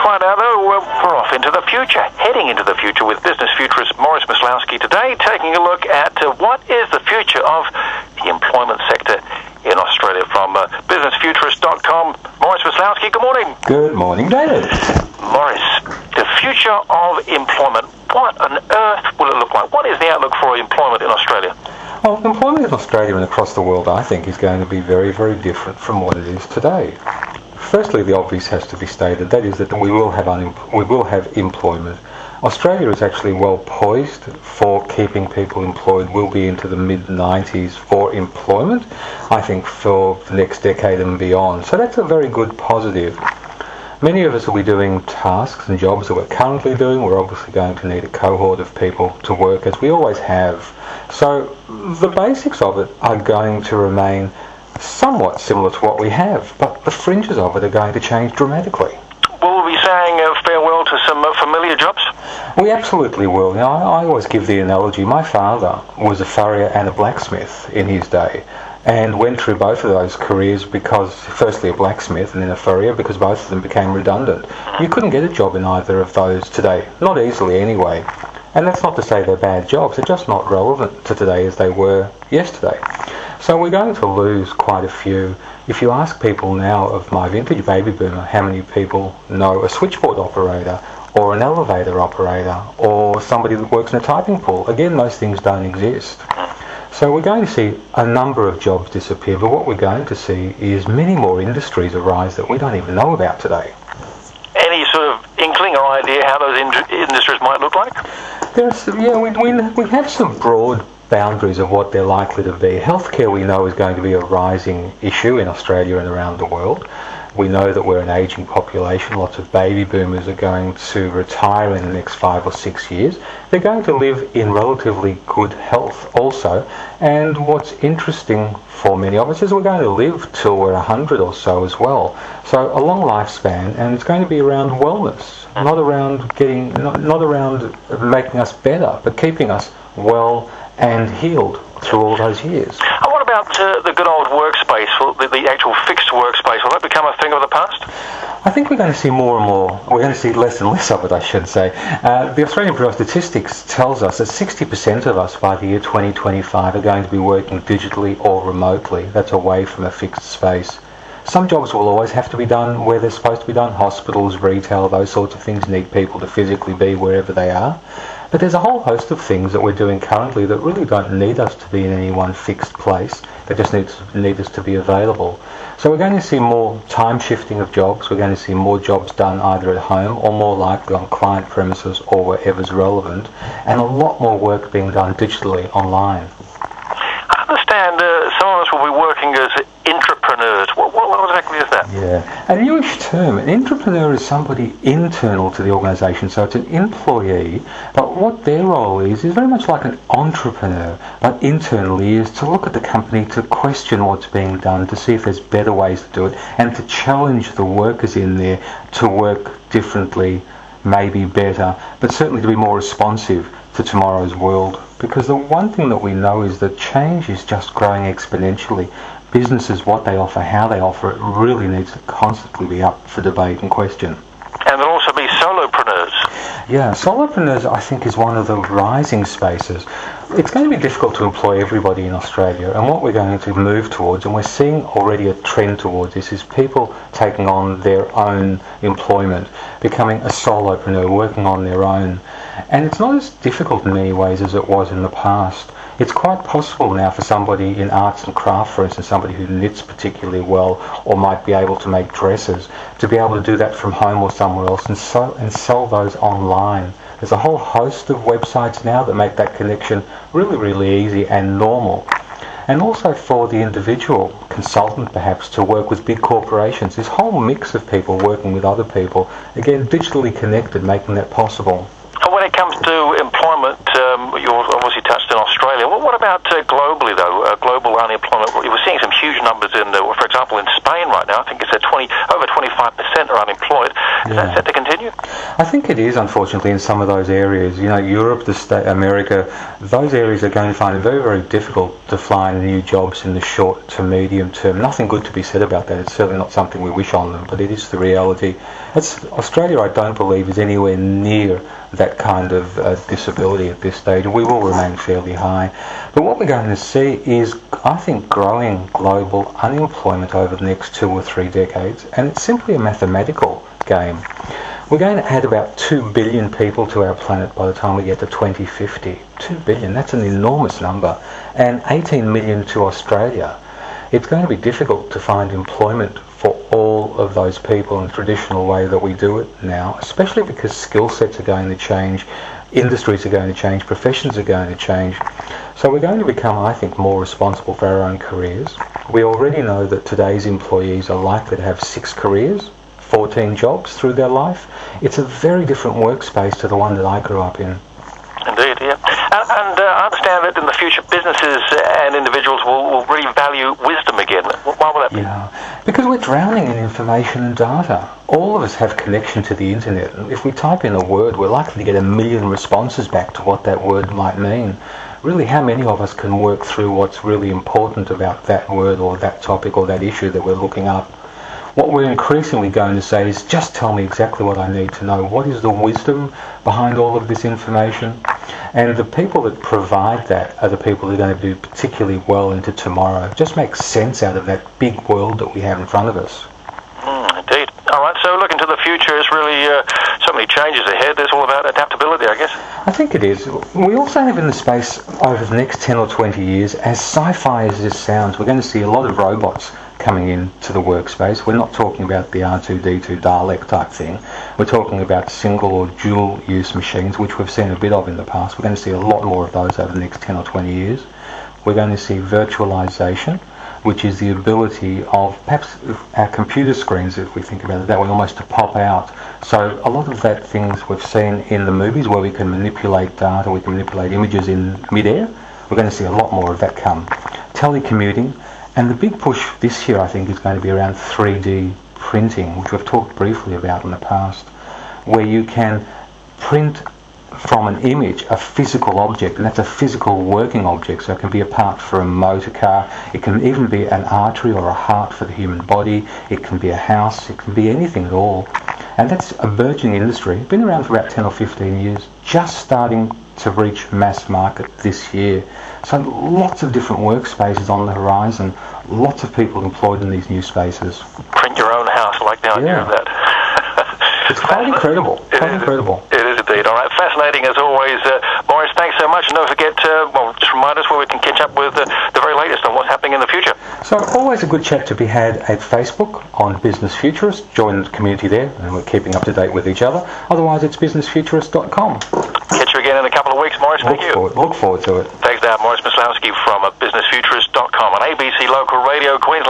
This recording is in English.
find out, though, we're off into the future, heading into the future with business futurist Maurice Maslowski today, taking a look at what is the future of the employment sector in Australia. From businessfuturist.com, Maurice Maslowski, good morning. Good morning, David. Maurice, the future of employment, what on earth will it look like? What is the outlook for employment in Australia? Well, employment in Australia and across the world, I think, is going to be very, very different from what it is today. Firstly, the obvious has to be stated, that is that we will have employment. Australia is actually well poised for keeping people employed. We'll be into the mid-90s for employment, I think, for the next decade and beyond. So that's a very good positive. Many of us will be doing tasks and jobs that we're currently doing. We're obviously going to need a cohort of people to work, as we always have. So the basics of it are going to remain somewhat similar to what we have, but the fringes of it are going to change dramatically. Will we be saying farewell to some familiar jobs? We absolutely will. Now, I always give the analogy, my father was a furrier and a blacksmith in his day, and went through both of those careers because, firstly a blacksmith and then a furrier, because both of them became redundant. You couldn't get a job in either of those today, not easily anyway. And that's not to say they're bad jobs, they're just not relevant to today as they were yesterday. So we're going to lose quite a few. If you ask people now of my vintage baby boomer how many people know a switchboard operator or an elevator operator or somebody that works in a typing pool, again, those things don't exist. So we're going to see a number of jobs disappear, but what we're going to see is many more industries arise that we don't even know about today. Any sort of inkling or idea how those industries might look like? We have some broad boundaries of what they're likely to be. Healthcare, we know, is going to be a rising issue in Australia and around the world. We know that we're an ageing population. Lots of baby boomers are going to retire in the next 5 or 6 years. They're going to live in relatively good health also. And what's interesting for many of us is we're going to live till we're 100 or so as well. So a long lifespan, and it's going to be around wellness, not around making us better, but keeping us well and healed through all those years. And what about the good old workspace, the actual fixed workspace? Will that become a thing of the past? I think we're going to see more and more. We're going to see less and less of it, I should say. The Australian Bureau of Statistics tells us that 60% of us by the year 2025 are going to be working digitally or remotely. That's away from a fixed space. Some jobs will always have to be done where they're supposed to be done. Hospitals, retail, those sorts of things need people to physically be wherever they are. But there's a whole host of things that we're doing currently that really don't need us to be in any one fixed place. They just need us to be available. So we're going to see more time shifting of jobs. We're going to see more jobs done either at home or more likely on client premises or wherever's relevant, and a lot more work being done digitally online. I understand some of us will be working as intrapreneurs. What exactly is that? Yeah, a newish term. An intrapreneur is somebody internal to the organisation, so it's an employee, but what their role is very much like an entrepreneur, but internally is to look at the company, to question what's being done, to see if there's better ways to do it, and to challenge the workers in there to work differently, maybe better, but certainly to be more responsive to tomorrow's world. Because the one thing that we know is that change is just growing exponentially. Businesses, what they offer, how they offer it, really needs to constantly be up for debate and question. And there'll also be solopreneurs. Yeah, solopreneurs, I think, is one of the rising spaces. It's going to be difficult to employ everybody in Australia, and what we're going to move towards, and we're seeing already a trend towards this, is people taking on their own employment, becoming a solopreneur, working on their own. And it's not as difficult in many ways as it was in the past. It's quite possible now for somebody in arts and craft, for instance, somebody who knits particularly well or might be able to make dresses, to be able to do that from home or somewhere else and sell those online. There's a whole host of websites now that make that connection really, really easy and normal. And also for the individual consultant, perhaps, to work with big corporations, this whole mix of people working with other people, again, digitally connected, making that possible. When it comes to employment, you're obviously touched on Australia. What about globally, though? Global unemployment. We're seeing some huge numbers for example, in Spain right now. I think it's at over 25% are unemployed. Is that set to continue? you? I think it is, unfortunately, in some of those areas. You know, Europe, America, those areas are going to find it very, very difficult to find new jobs in the short to medium term. Nothing good to be said about that. It's certainly not something we wish on them, but it is the reality. Australia, I don't believe, is anywhere near that kind of disability at this stage. We will remain fairly high. But what we're going to see is, I think, growing global unemployment over the next 2 or 3 decades, and it's simply a mathematical game. We're going to add about 2 billion people to our planet by the time we get to 2050. 2 billion, that's an enormous number. And 18 million to Australia. It's going to be difficult to find employment for all of those people in the traditional way that we do it now, especially because skill sets are going to change, industries are going to change, professions are going to change. So we're going to become, I think, more responsible for our own careers. We already know that today's employees are likely to have 6 careers, 14 jobs through their life. It's a very different workspace to the one that I grew up in. Indeed, yeah. And I understand that in the future businesses and individuals will really value wisdom again. Why will that be? Yeah, because we're drowning in information and data. All of us have connection to the internet. If we type in a word, we're likely to get 1 million responses back to what that word might mean. Really, how many of us can work through what's really important about that word or that topic or that issue that we're looking up? What we're increasingly going to say is, just tell me exactly what I need to know. What is the wisdom behind all of this information? And the people that provide that are the people that are going to do particularly well into tomorrow. Just make sense out of that big world that we have in front of us. Indeed. All right, so looking to the future, is really so many changes ahead. It's all about adaptability, I guess. I think it is. We also have in the space over the next 10 or 20 years, as sci-fi as this sounds, we're going to see a lot of robots coming into the workspace. We're not talking about the R2-D2 Dalek type thing. We're talking about single or dual use machines, which we've seen a bit of in the past. We're going to see a lot more of those over the next 10 or 20 years. We're going to see virtualization, which is the ability of perhaps our computer screens, if we think about it that way, almost to pop out. So a lot of that things we've seen in the movies where we can manipulate data, we can manipulate images in mid-air. We're going to see a lot more of that come. Telecommuting. And the big push this year, I think, is going to be around 3D printing, which we've talked briefly about in the past, where you can print from an image a physical object, and that's a physical working object. So it can be a part for a motor car, it can even be an artery or a heart for the human body, it can be a house, it can be anything at all. And that's a burgeoning industry, been around for about 10 or 15 years, just starting to reach mass market this year. So lots of different workspaces on the horizon, lots of people employed in these new spaces. Print your own house, I like the idea of that. It's quite incredible. Incredible. It is indeed. All right, fascinating as always. Maurice, thanks so much. And don't forget, just remind us where we can catch up with the very latest on what's happening in the future. So always a good chat to be had at Facebook on Business Futurist. Join the community there, and we're keeping up to date with each other. Otherwise, it's businessfuturist.com. Catch you again in a couple of weeks, Maurice. Thank you. Look forward to it. Thanks, Maurice Maslowski from businessfuturist.com on ABC Local Radio, Queensland.